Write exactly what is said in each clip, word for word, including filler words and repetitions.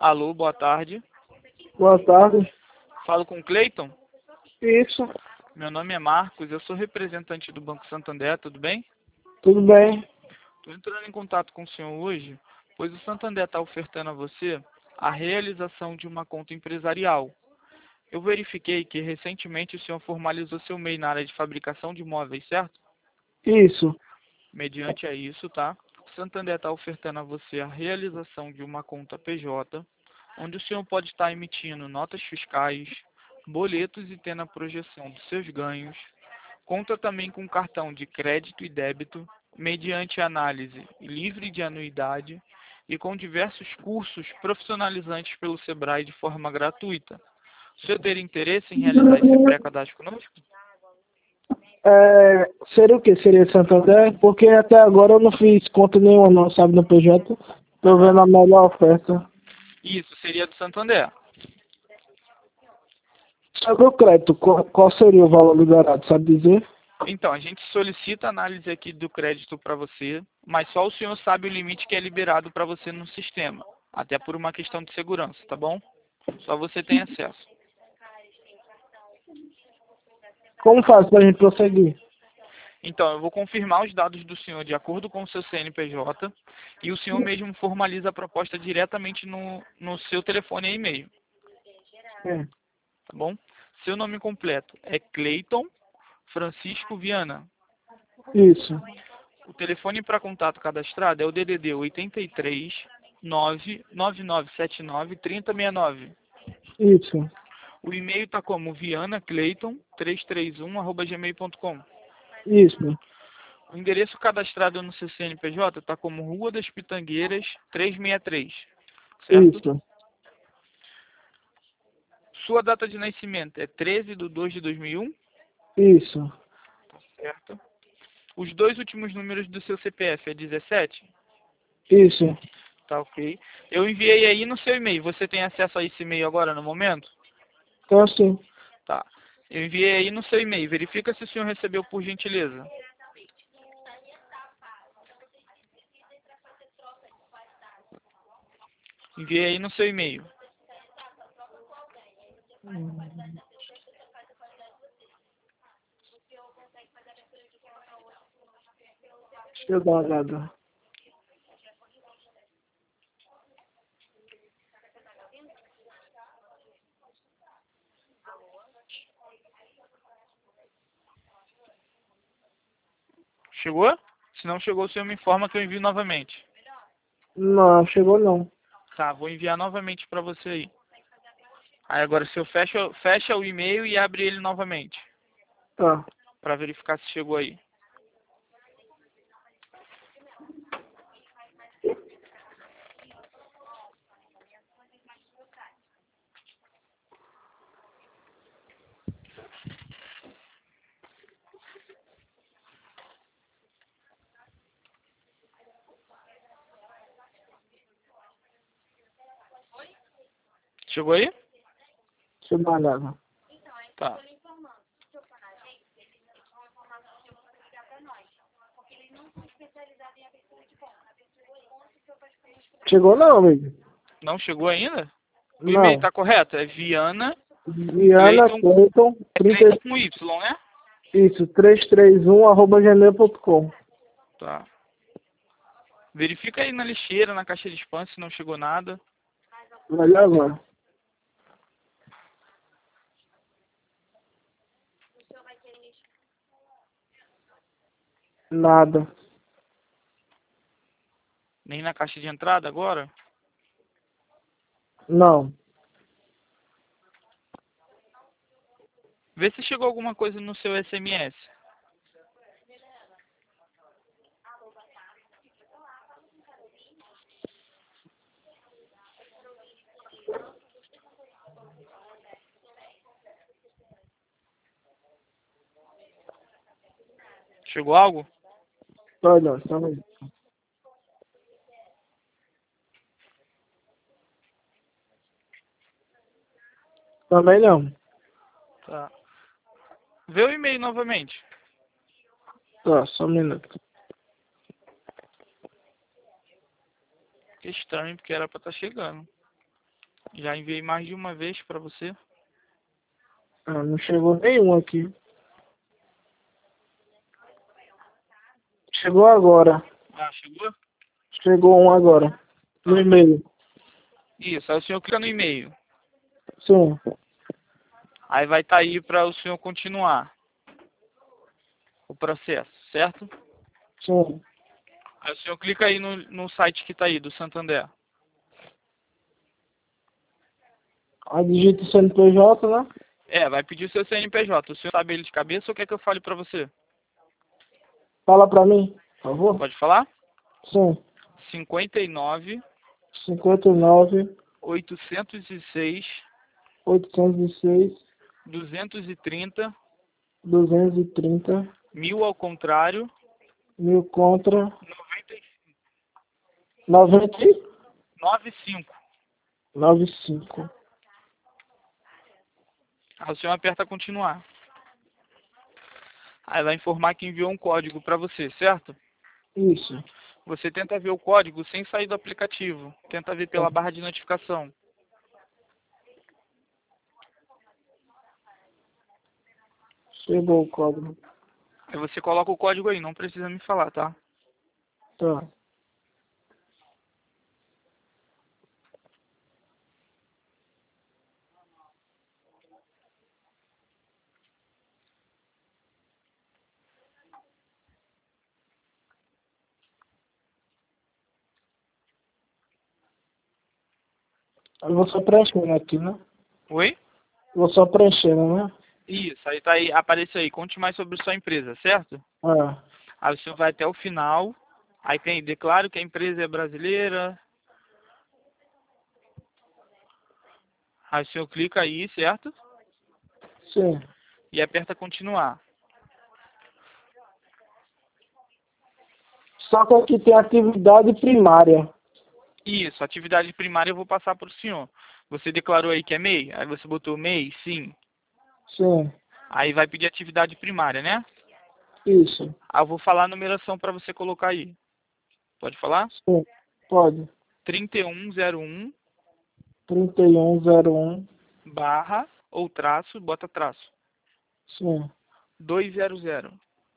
Alô, boa tarde. Boa tarde. Falo com o Cleiton? Isso, Meu nome é Marcos, eu sou representante do Banco Santander, tudo bem? tudo bem? Estou entrando em contato com o senhor hoje, pois o Santander está ofertando a você a realização de uma conta empresarial. Eu verifiquei que recentemente o senhor formalizou seu M E I na área de fabricação de móveis, certo? Isso. Mediante a isso, tá? O Santander está ofertando a você a realização de uma conta P J, onde o senhor pode estar emitindo notas fiscais, boletos e tendo a projeção dos seus ganhos. Conta também com cartão de crédito e débito, mediante análise livre de anuidade e com diversos cursos profissionalizantes pelo Sebrae de forma gratuita. O senhor teria interesse em realizar esse pré-cadastro conosco? É, seria o que? Seria Santander? Porque até agora eu não fiz conta nenhuma não, sabe, no P J. Tô vendo a melhor oferta. Isso, seria do Santander. Sobre o crédito, qual, qual seria o valor liberado, sabe dizer? Então, a gente solicita a análise aqui do crédito para você, mas só o senhor sabe o limite que é liberado para você no sistema, até por uma questão de segurança, tá bom? Só você tem acesso. Como faz pra gente prosseguir? Então, eu vou confirmar os dados do senhor de acordo com o seu C N P J e o senhor mesmo formaliza a proposta diretamente no, no seu telefone e e-mail, É. tá bom? Seu nome completo é Cleiton Francisco Viana. Isso, O telefone para contato cadastrado é o D D D oito três nove nove nove sete nove três zero seis nove. isso, O e-mail está como vianacleiton três três um arroba gmail ponto com. isso, O endereço cadastrado no seu C N P J está como Rua das Pitangueiras trezentos e sessenta e três, certo? isso, Sua data de nascimento é treze de dois de dois mil e um, isso, certo? Os dois últimos números do seu C P F é dezessete? isso. Tá ok. Eu enviei aí no seu e-mail. Você tem acesso a esse e-mail agora no momento? Então assim, Tá. Eu enviei aí no seu e-mail. Verifica se o senhor recebeu por gentileza. Enviei aí no seu e-mail. deixa eu dar uma olhada. Chegou? Se não chegou, o senhor me informa que eu envio novamente. Não, chegou não. Tá, vou enviar novamente para você aí. Aí agora o senhor fecha, fecha o e-mail e abre ele novamente. Tá. Para verificar se chegou aí. Chegou aí? Deixa eu dar uma olhada. Tá. Chegou não, amigo? Não chegou ainda? O e-mail Não. tá correto? É Viana Viana Cleiton, Cleiton, é trinta, Cleiton com Y, né? isso, trezentos e trinta e um arroba gmail ponto com. Tá. Verifica aí na lixeira, na caixa de spam, se não chegou nada. Vai lá agora. Nada. Nem na caixa de entrada agora. Não. Vê se chegou alguma coisa no seu S M S. Chegou algo? Olha, só aí. Também não. Tá. Vê o e-mail novamente. Tá, só um minuto. Que estranho, porque era pra estar chegando. Já enviei mais de uma vez para você. Ah, não chegou nenhum aqui. Chegou agora. Ah, chegou? Chegou um agora. No Tá. e-mail. Isso, aí o senhor clica no e-mail. Sim, Aí vai estar aí para o senhor continuar o processo, certo? sim. Aí o senhor clica aí no, no site que está aí, do Santander. Aí digita o C N P J, né? É, vai pedir o seu C N P J. O senhor sabe ele de cabeça ou quer que eu fale para você? Fala pra mim, por favor. Pode falar? Sim. cinquenta e nove, cinquenta e nove, oitocentos e seis, oitocentos e seis, duzentos e trinta, duzentos e trinta, mil ao contrário, mil contra, noventa e noventa e noventa e cinco. noventa e cinco. Aí o senhor aperta continuar. Aí vai informar que enviou um código para você, certo? Isso. Você tenta ver o código sem sair do aplicativo. Tenta ver pela barra de notificação. Chegou o código. Aí você coloca o código aí, não precisa me falar, tá? Tá. Eu vou só preenchendo aqui, né? Oi? Vou só preenchendo, né? Isso, aí tá aí, apareceu aí. Conte mais sobre sua empresa, certo? Ah, Aí o senhor vai até o final. Aí tem, declaro que a empresa é brasileira. Aí o senhor clica aí, certo? sim. E aperta continuar. Só que aqui tem atividade primária. Isso, atividade primária eu vou passar para o senhor. Você declarou aí que é M E I? Aí você botou M E I? Sim. Sim. Aí vai pedir atividade primária, né? Isso. Aí eu vou falar a numeração para você colocar aí. Pode falar? Sim. Pode. trinta e um zero um trinta e um zero um. barra ou traço, bota traço. Sim. duzentos.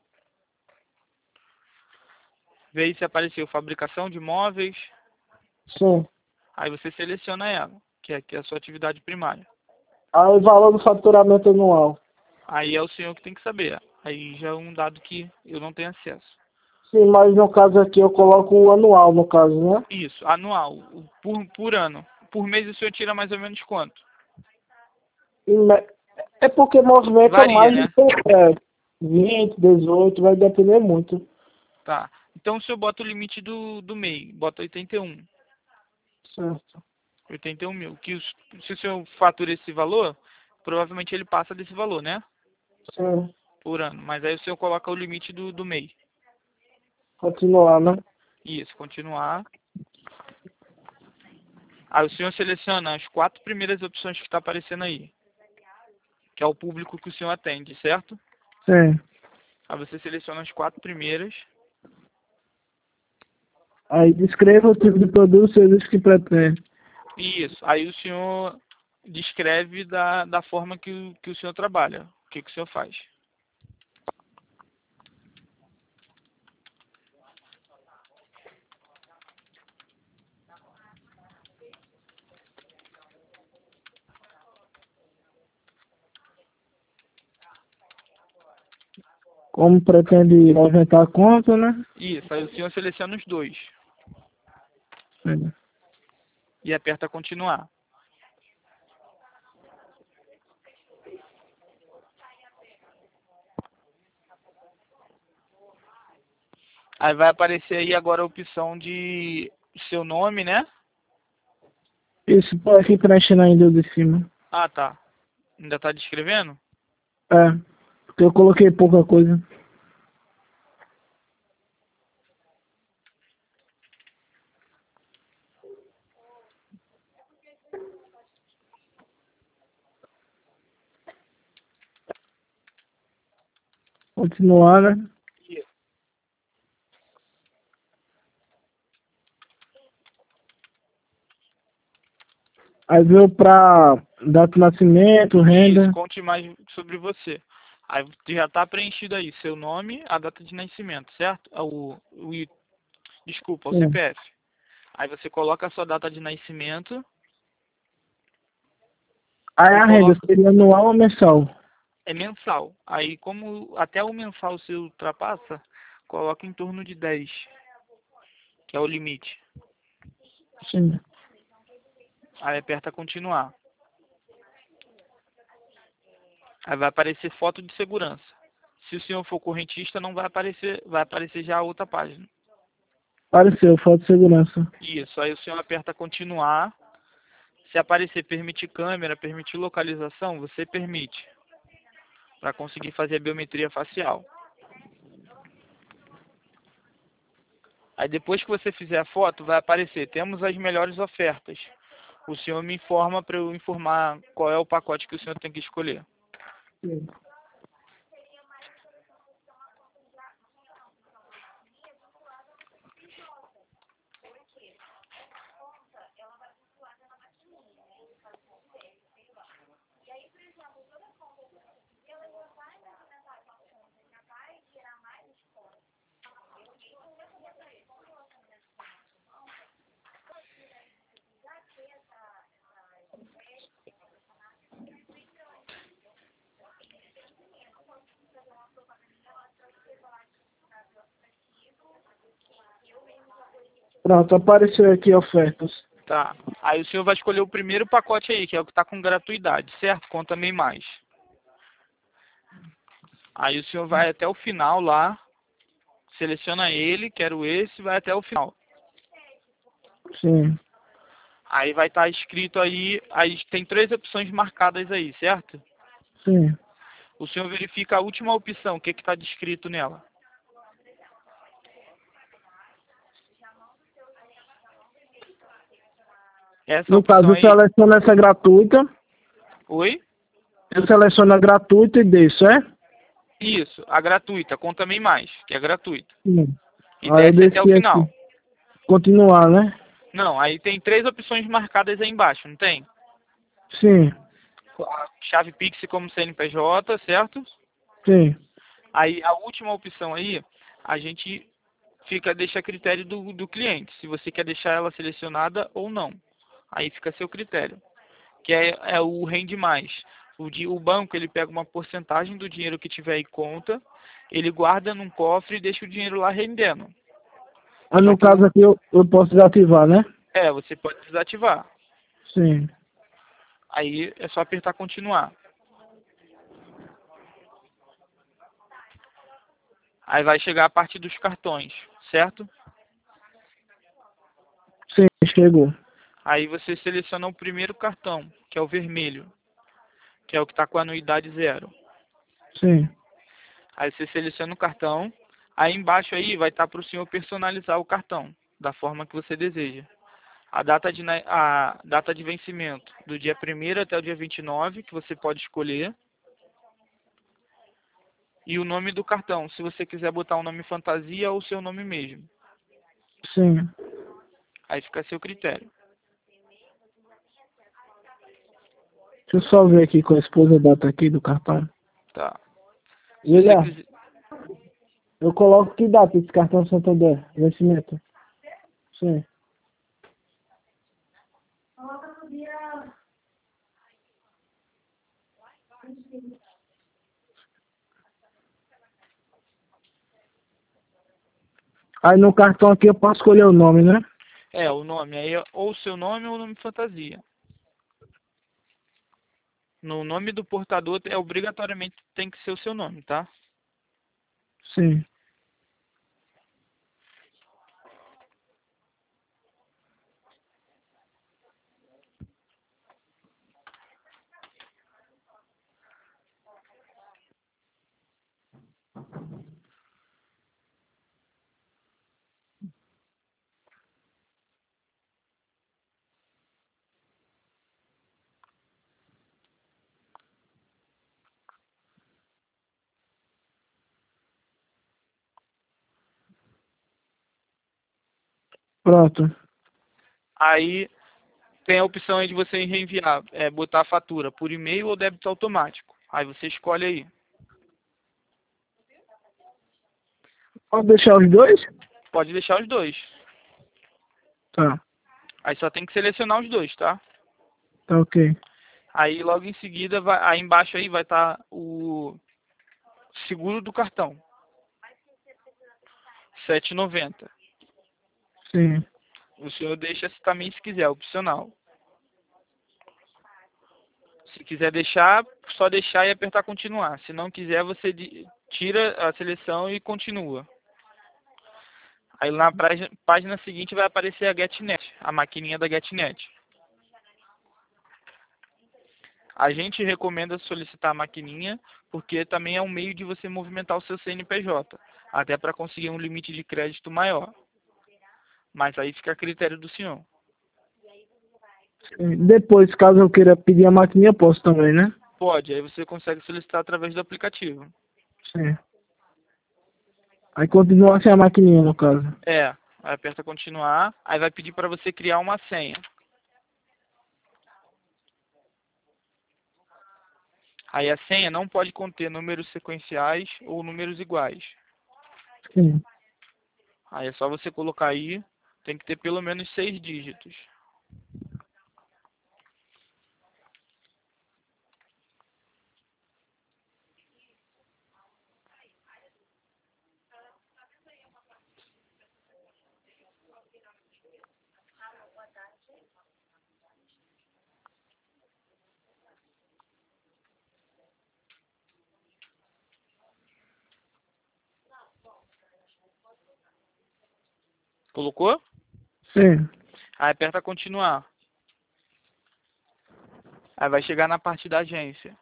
Vê aí se apareceu fabricação de móveis. Sim. Aí você seleciona ela, que é, que é a sua atividade primária. Aí o valor do faturamento anual. Aí é o senhor que tem que saber. Aí já é um dado que eu não tenho acesso. Sim, mas no caso aqui eu coloco o anual, no caso, né? Isso, anual, o- por, por ano. Por mês o senhor tira mais ou menos quanto? E me- É porque movimenta Varia, mais de né? é, vinte, dezoito, vai depender muito. Tá. Então o senhor bota o limite do, do M E I, bota oitenta e um. Certo. oitenta e um mil. Que os- se o senhor fatura esse valor, provavelmente ele passa desse valor, né? Sim. Por ano. Mas aí o senhor coloca o limite do, do M E I. Continuar, né? Isso, continuar. Aí o senhor seleciona as quatro primeiras opções que está aparecendo aí, que é o público que o senhor atende, certo? Sim. Aí você seleciona as quatro primeiras. Aí descreva o tipo de produto e serviço que pretende. Isso. Aí o senhor descreve da, da forma que o, que o senhor trabalha. O que, que o senhor faz. Como pretende aumentar a conta, né? Isso. Aí o senhor seleciona os dois. Sim. E aperta continuar. Aí vai aparecer aí agora a opção de seu nome, né? Isso, pô, aqui preenchendo ainda o de cima. Ah, tá. Ainda tá descrevendo? É, porque eu coloquei pouca coisa. Continuar, né? Isso. Aí veio pra data de nascimento, Isso, renda. conte mais sobre você. Aí já está preenchido aí seu nome, a data de nascimento, certo? Ah, O, o, I- desculpa, o Sim. C P F. Aí você coloca a sua data de nascimento Aí e a renda coloca, seria anual ou mensal? é mensal. Aí como até o mensal se ultrapassa, coloca em torno de dez, que é o limite. Sim. Aí aperta continuar. Aí vai aparecer foto de segurança. Se o senhor for correntista, não vai aparecer, vai aparecer já a outra página. Apareceu, foto de segurança. Isso, aí o senhor aperta continuar. Se aparecer permitir câmera, permitir localização, você permite, para conseguir fazer a biometria facial. Aí depois que você fizer a foto, vai aparecer, temos as melhores ofertas. O senhor me informa para eu informar qual é o pacote que o senhor tem que escolher. Sim. Pronto, apareceu aqui ofertas. Tá. Aí o senhor vai escolher o primeiro pacote aí, que é o que está com gratuidade, certo? Conta também mais. Aí o senhor vai até o final lá, seleciona ele, quero esse, vai até o final. Sim. Aí vai estar escrito aí, aí tem três opções marcadas aí, certo? Sim. O senhor verifica a última opção, o que está descrito nela. Essa No opção caso, eu aí. seleciono essa gratuita. Oi? Eu seleciono a gratuita e deixo, é? Isso, a gratuita, conta também mais, que é gratuita. Sim. E Aí eu desce até o desci final. aqui. Continuar, né? Não, aí tem três opções marcadas aí embaixo, não tem? Sim. A chave Pix como C N P J, certo? Sim. Aí a última opção aí, a gente fica, deixa a critério do, do cliente, se você quer deixar ela selecionada ou não. Aí fica a seu critério. Que é, é o rende mais. O, di- o banco ele pega uma porcentagem do dinheiro que tiver em conta, ele guarda num cofre e deixa o dinheiro lá rendendo. Aí Já no que caso o, aqui eu, eu posso desativar, né? é, você pode desativar. Sim. Aí é só apertar continuar. Aí vai chegar a parte dos cartões, certo? Sim, chegou. Aí você seleciona o primeiro cartão, que é o vermelho, que é o que está com a anuidade zero. Sim. Aí você seleciona o cartão, aí embaixo aí vai estar para o senhor personalizar o cartão, da forma que você deseja. A data de, na- a data de vencimento, do dia primeiro até o dia vinte e nove, que você pode escolher. E o nome do cartão, se você quiser botar um nome fantasia ou o seu nome mesmo. Sim. Aí fica a seu critério. Deixa eu só ver aqui com a esposa a data aqui do cartão. Tá. Se você William, quiser. eu coloco que data esse cartão Santander? Vencimento. Sim. Aí no cartão aqui eu posso escolher o nome, né? É, o nome aí, é ou o seu nome ou o nome fantasia. No nome do portador é obrigatoriamente tem que ser o seu nome, tá? Sim. Pronto. Aí tem a opção aí de você reenviar, é, botar a fatura por e-mail ou débito automático. Aí você escolhe aí. Pode deixar os dois? Pode deixar os dois. Tá, Aí só tem que selecionar os dois, tá? tá ok. Aí logo em seguida, vai, aí embaixo aí vai estar o seguro do cartão. sete reais e noventa centavos. Sim. O senhor deixa também se quiser, opcional. Se quiser deixar, só deixar e apertar continuar. Se não quiser, você tira a seleção e continua. Aí na página seguinte vai aparecer a GetNet, a maquininha da GetNet. A gente recomenda solicitar a maquininha porque também é um meio de você movimentar o seu C N P J, até para conseguir um limite de crédito maior. Mas aí fica a critério do senhor. Sim. Depois, caso eu queira pedir a maquininha, eu posso também, né? Pode, aí você consegue solicitar através do aplicativo. Sim. Aí continua sem a maquininha, no caso. É, aí aperta continuar, aí vai pedir para você criar uma senha. Aí a senha não pode conter números sequenciais ou números iguais. Sim. Aí é só você colocar aí, tem que ter pelo menos seis dígitos. Colocou? Sim. Aí aperta continuar. Aí vai chegar na parte da agência.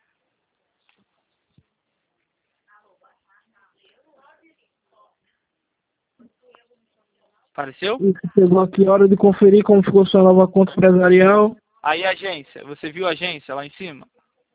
Apareceu? E chegou aqui a hora de conferir como ficou sua nova conta empresarial. Aí a agência, você viu a agência lá em cima?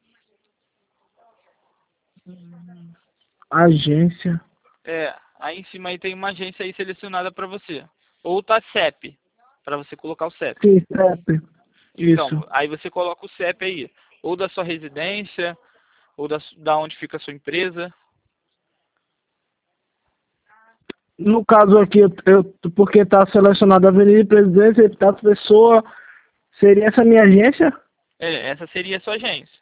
Agência. É, aí em cima aí tem uma agência aí selecionada para você. Ou tá C E P, para você colocar o C E P. Sim, C E P. Isso. Então, aí você coloca o C E P aí, ou da sua residência, ou da, da onde fica a sua empresa. No caso aqui, eu, eu- porque está selecionado a Avenida Presidência, Epitácio Pessoa, seria essa minha agência? É, essa seria a sua agência.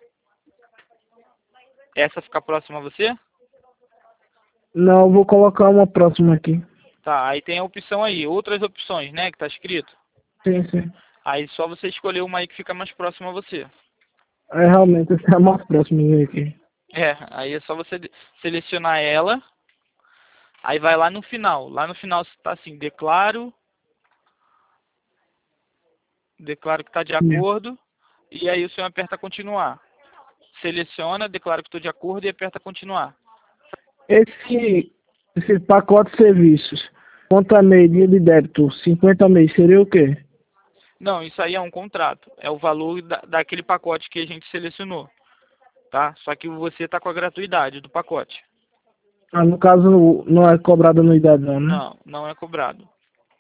Essa fica próxima a você? Não, eu vou colocar uma próxima aqui. Tá, aí tem a opção aí, outras opções, né, que tá escrito. Sim, sim. Aí só você escolher uma aí que fica mais próxima a você. É realmente essa é a mais próxima aqui. É, aí é só você de- selecionar ela. Aí vai lá no final. Lá no final está assim, declaro, declaro que está de Sim. acordo. E aí o senhor aperta continuar. Seleciona, declaro que estou de acordo e aperta continuar. Esse, esse pacote de serviços, conta mês, dia de débito, cinquenta mês, seria o quê? Não, isso aí é um contrato. É o valor da, daquele pacote que a gente selecionou. Tá? Só que você está com a gratuidade do pacote. Ah, no caso, não é cobrada anuidade não, né? Não, não é cobrado.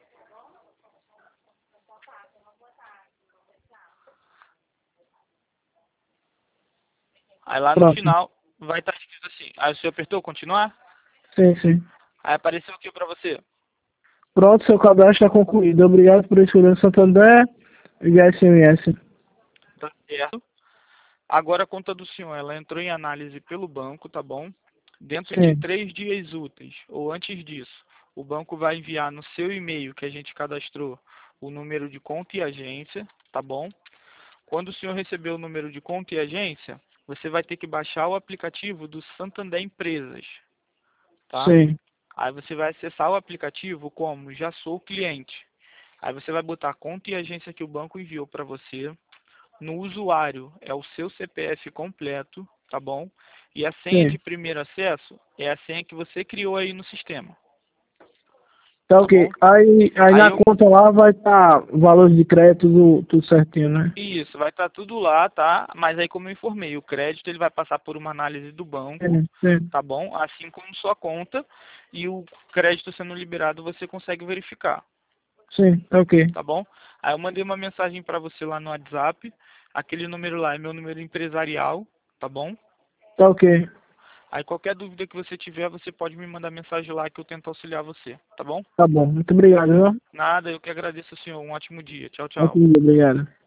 Aí lá no Pronto. final vai estar escrito assim. Aí o senhor apertou continuar? Sim, sim. Aí apareceu aqui para você. Pronto, seu cadastro está concluído. Obrigado por escolher o Santander e a S M S. Tá certo. Agora a conta do senhor, ela entrou em análise pelo banco, tá bom? Dentro de Sim, três dias úteis, ou antes disso, o banco vai enviar no seu e-mail que a gente cadastrou o número de conta e agência, tá bom? Quando o senhor receber o número de conta e agência, você vai ter que baixar o aplicativo do Santander Empresas, tá? sim, Aí você vai acessar o aplicativo como já sou cliente. Aí você vai botar a conta e agência que o banco enviou para você. No usuário é o seu C P F completo, tá bom? E a senha de sim. primeiro acesso é a senha que você criou aí no sistema, Tá tá ok. bom? Aí, aí Aí na eu, conta lá vai estar valores de crédito, tudo, tudo certinho, né? isso, vai estar tudo lá, tá? Mas aí como eu informei, o crédito ele vai passar por uma análise do banco, Sim, sim. tá bom? Assim como sua conta e o crédito sendo liberado você consegue verificar, Sim, tá ok. tá bom? Aí eu mandei uma mensagem para você lá no WhatsApp. Aquele número lá é meu número empresarial, tá bom? Tá ok. Aí qualquer dúvida que você tiver, você pode me mandar mensagem lá que eu tento auxiliar você, tá bom? Tá bom. Muito obrigado, viu? Nada, eu que agradeço, senhor. Um ótimo dia. Tchau, tchau. Ótimo dia, obrigado.